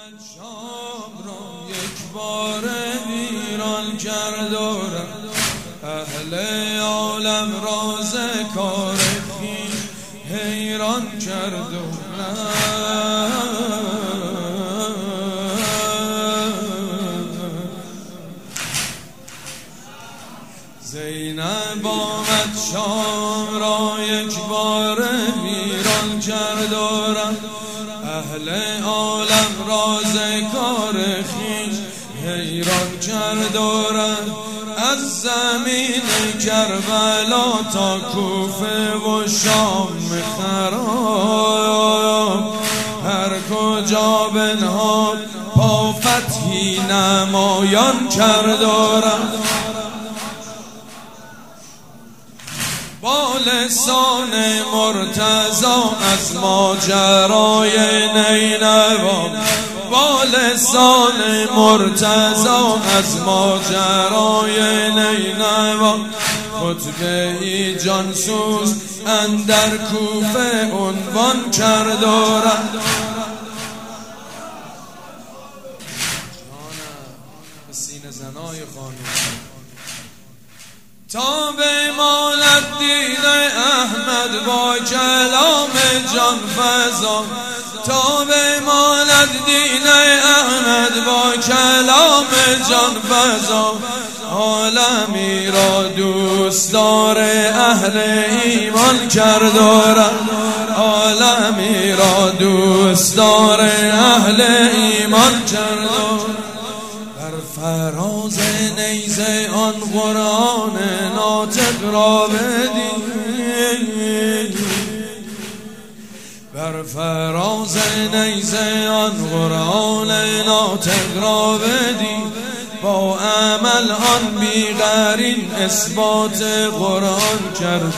آمد شام را یک بار ویران کرد و اهل عالم راز کار خویش حیران کرد و زینب آمد شام را یک بار ویران کرد و اهل عالم راز کار خویش حیران کرد و از زمین کربلا تا کوفه و شام خراب هر کجا بنهاد پا فتحی نمایان کرد و با لسان مرتضی از ماجرای نینوا با لسان مرتضی از ماجرای نینوا خطبه ای جانسوز اندر کوفه عنوان کرد و سینه زنای خانم تا بماند دین احمد با کلام جان فزا تا بماند دین احمد با کلام جان فزا عالمی را دوستدار اهل ایمان کرد و عالمی را دوستدار اهل ایمان کرد فراز نیزه آن قرآن ناطق را بدید بر فراز نیزه آن قرآن ناطق را بدید با عمل آن بیقرین اثبات قرآن کرد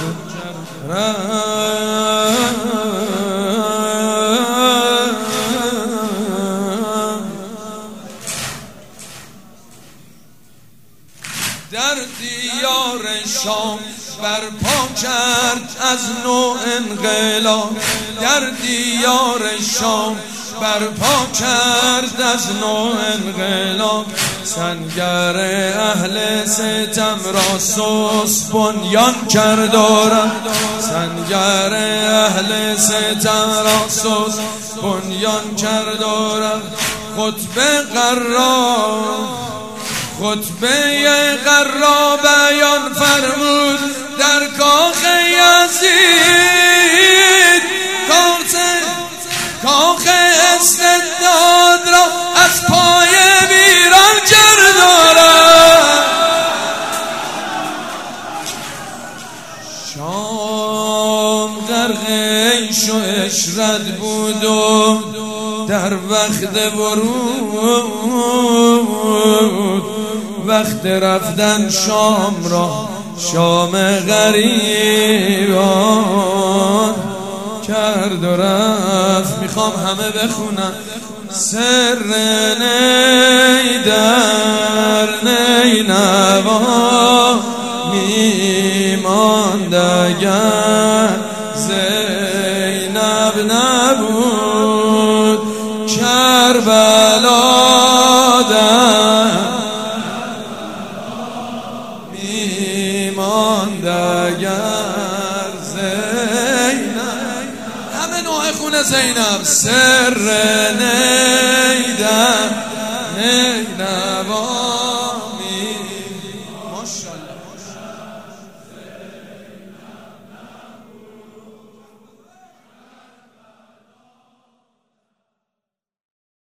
در دیار شام برپا کرد از نوع انقلاب در دیار شام برپا کرد از نوع انقلاب سنگر اهل ستم را سوس بنیان کرد و سنگر اهل ستم را سوس بنیان کرد و خطبه قرا بیان فرمود در کاخ یزید کاخ استبداد را از پای ویران کرد شام غرق عیش و عشرت بود و در وقت ورود وقت رفتن شام را شام غریبان کرد و رفت میخوام همه بخونن سر نی در نینوا میماند اگر زینب نبود کربلا زینب سر نیدم نینوا